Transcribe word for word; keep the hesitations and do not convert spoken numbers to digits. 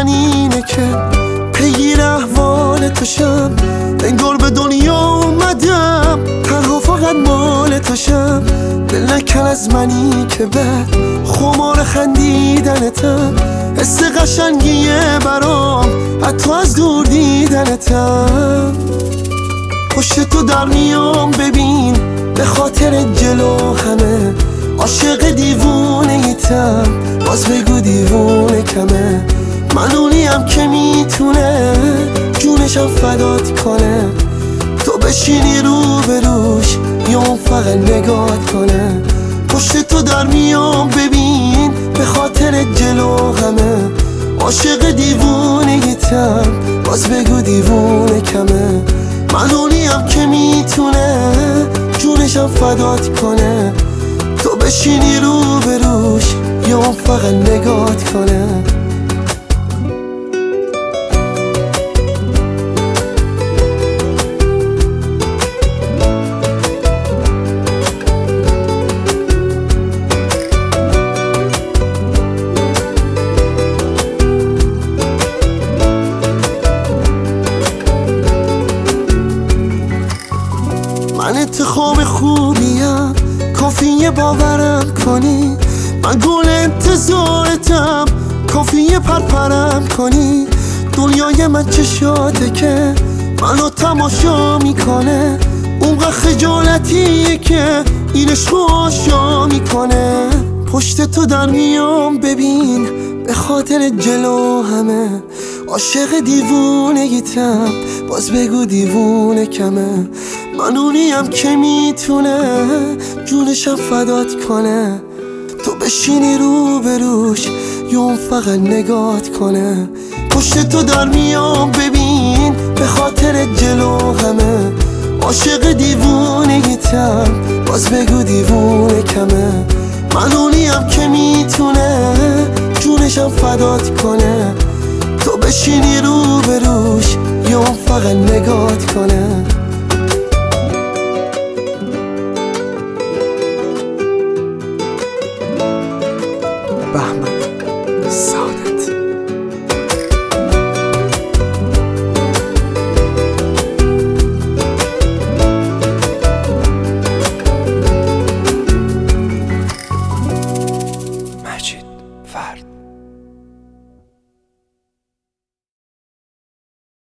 من اینه که پیگیر احوال توشم، انگار به دنیا اومدم تنها فقط مال توشم. دل نکن از منی که بعد خمار خندیدنتم، حس قشنگیه برام حتی از دور دیدنتم. پشت تو در میام ببین به خاطر جلو همه، عاشق دیوونه ایتم باز بگو دیوونه کمه. من اونیم که میتونه جونشم فدات کنه، تو بشینی رو به روش یا اون فقط نگات کنه. پشت تو در میام ببین به خاطر جلو همه، عاشق دیوونه ایتم باز بگو دیوونه کمه. من اونیم که میتونه جونشم فدات کنه، تو بشینی رو به روش یا اون فقط نگات کنه. من انتخاب خوبیم کافیه باورم کنی، من گل انتظارتم کافیه پرپرم کنی. دنیای من چشاته که منو تماشا میکنه، اونقدر خجالتیه که این عشق آشا میکنه. پشت تو در میام ببین به خاطر جلو همه، عاشق دیوونه گیتم باز بگو دیوونه کمه. من اونیم که میتونه جونشم فدات کنه، تو بشینی رو به روش یا اون فقط نگات کنه. پشت تو در میام ببین به خاطر جلو همه، عاشق دیوونه گیتم باز بگو دیوونه کمه. من اونیم که میتونه جونشم فدات کنه، تو بشینی رو به روش یا اون فقط نگات کنه.